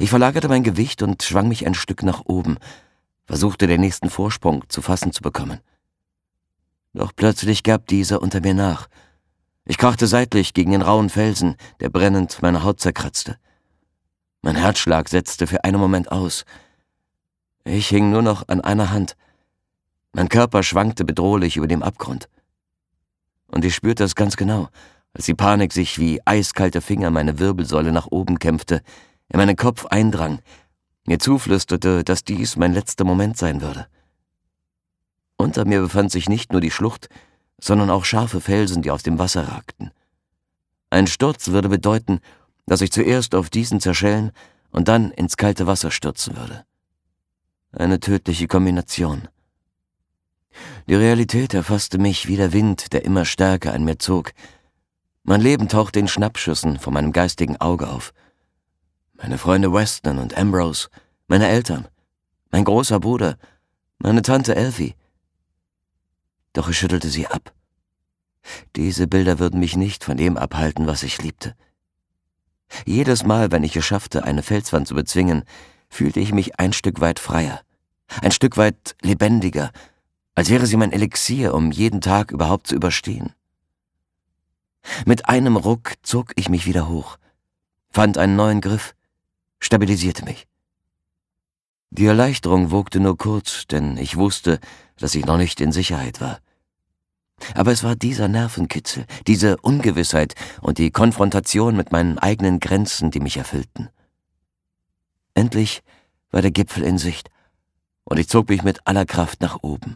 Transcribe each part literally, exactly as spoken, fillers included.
Ich verlagerte mein Gewicht und schwang mich ein Stück nach oben, versuchte den nächsten Vorsprung zu fassen zu bekommen. Doch plötzlich gab dieser unter mir nach. Ich krachte seitlich gegen den rauen Felsen, der brennend meine Haut zerkratzte. Mein Herzschlag setzte für einen Moment aus. Ich hing nur noch an einer Hand. Mein Körper schwankte bedrohlich über dem Abgrund. Und ich spürte es ganz genau, als die Panik sich wie eiskalte Finger meine Wirbelsäule nach oben kämpfte, in meinen Kopf eindrang, mir zuflüsterte, dass dies mein letzter Moment sein würde. Unter mir befand sich nicht nur die Schlucht, sondern auch scharfe Felsen, die aus dem Wasser ragten. Ein Sturz würde bedeuten, dass ich zuerst auf diesen zerschellen und dann ins kalte Wasser stürzen würde. Eine tödliche Kombination. Die Realität erfasste mich wie der Wind, der immer stärker an mir zog. Mein Leben tauchte in Schnappschüssen vor meinem geistigen Auge auf. Meine Freunde Weston und Ambrose, meine Eltern, mein großer Bruder, meine Tante Elfie. Doch ich schüttelte sie ab. Diese Bilder würden mich nicht von dem abhalten, was ich liebte. Jedes Mal, wenn ich es schaffte, eine Felswand zu bezwingen, fühlte ich mich ein Stück weit freier, ein Stück weit lebendiger, als wäre sie mein Elixier, um jeden Tag überhaupt zu überstehen. Mit einem Ruck zog ich mich wieder hoch, fand einen neuen Griff, stabilisierte mich. Die Erleichterung wogte nur kurz, denn ich wusste, dass ich noch nicht in Sicherheit war. Aber es war dieser Nervenkitzel, diese Ungewissheit und die Konfrontation mit meinen eigenen Grenzen, die mich erfüllten. Endlich war der Gipfel in Sicht, und ich zog mich mit aller Kraft nach oben.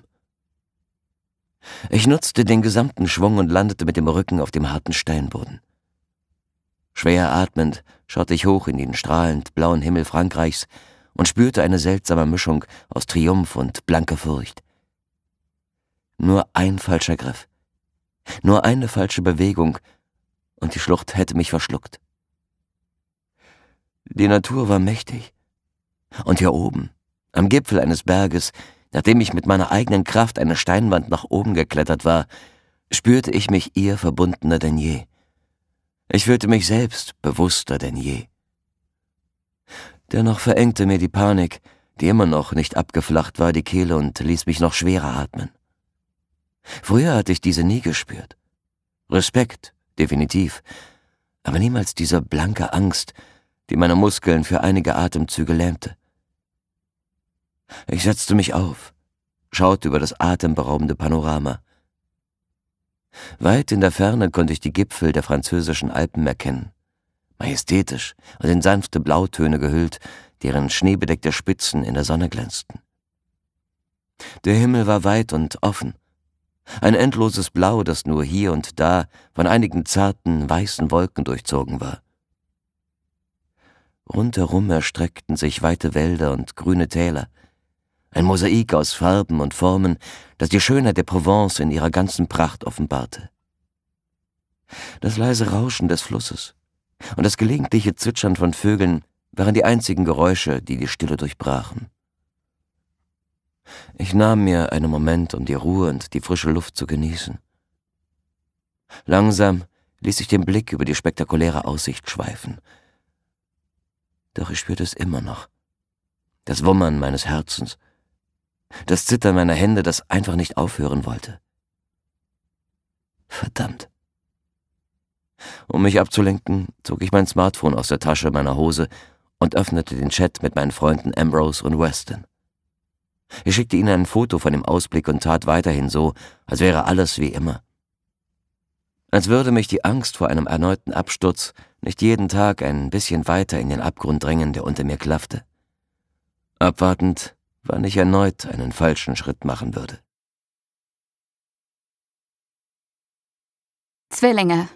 Ich nutzte den gesamten Schwung und landete mit dem Rücken auf dem harten Steinboden. Schwer atmend schaute ich hoch in den strahlend blauen Himmel Frankreichs und spürte eine seltsame Mischung aus Triumph und blanker Furcht. Nur ein falscher Griff, nur eine falsche Bewegung, und die Schlucht hätte mich verschluckt. Die Natur war mächtig, und hier oben, am Gipfel eines Berges, nachdem ich mit meiner eigenen Kraft eine Steinwand nach oben geklettert war, spürte ich mich ihr verbundener denn je. Ich fühlte mich selbst bewusster denn je. Dennoch verengte mir die Panik, die immer noch nicht abgeflacht war, die Kehle und ließ mich noch schwerer atmen. Früher hatte ich diese nie gespürt. Respekt, definitiv, aber niemals diese blanke Angst, die meine Muskeln für einige Atemzüge lähmte. Ich setzte mich auf, schaute über das atemberaubende Panorama. Weit in der Ferne konnte ich die Gipfel der französischen Alpen erkennen, majestätisch und in sanfte Blautöne gehüllt, deren schneebedeckte Spitzen in der Sonne glänzten. Der Himmel war weit und offen, ein endloses Blau, das nur hier und da von einigen zarten, weißen Wolken durchzogen war. Rundherum erstreckten sich weite Wälder und grüne Täler, ein Mosaik aus Farben und Formen, das die Schönheit der Provence in ihrer ganzen Pracht offenbarte. Das leise Rauschen des Flusses und das gelegentliche Zwitschern von Vögeln waren die einzigen Geräusche, die die Stille durchbrachen. Ich nahm mir einen Moment, um die Ruhe und die frische Luft zu genießen. Langsam ließ ich den Blick über die spektakuläre Aussicht schweifen. Doch ich spürte es immer noch. Das Wummern meines Herzens, das Zittern meiner Hände, das einfach nicht aufhören wollte. Verdammt. Um mich abzulenken, zog ich mein Smartphone aus der Tasche meiner Hose und öffnete den Chat mit meinen Freunden Ambrose und Weston. Ich schickte ihnen ein Foto von dem Ausblick und tat weiterhin so, als wäre alles wie immer. Als würde mich die Angst vor einem erneuten Absturz nicht jeden Tag ein bisschen weiter in den Abgrund drängen, der unter mir klaffte. Abwartend, wann ich erneut einen falschen Schritt machen würde. Zwillinge.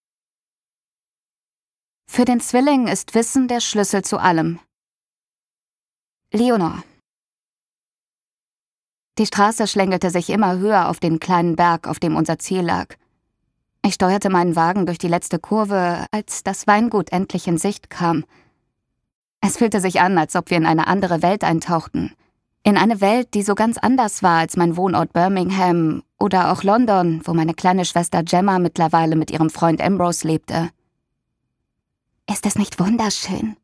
Für den Zwilling ist Wissen der Schlüssel zu allem. Leonor. Die Straße schlängelte sich immer höher auf den kleinen Berg, auf dem unser Ziel lag. Ich steuerte meinen Wagen durch die letzte Kurve, als das Weingut endlich in Sicht kam. Es fühlte sich an, als ob wir in eine andere Welt eintauchten. In eine Welt, die so ganz anders war als mein Wohnort Birmingham oder auch London, wo meine kleine Schwester Gemma mittlerweile mit ihrem Freund Ambrose lebte. »Ist es nicht wunderschön?«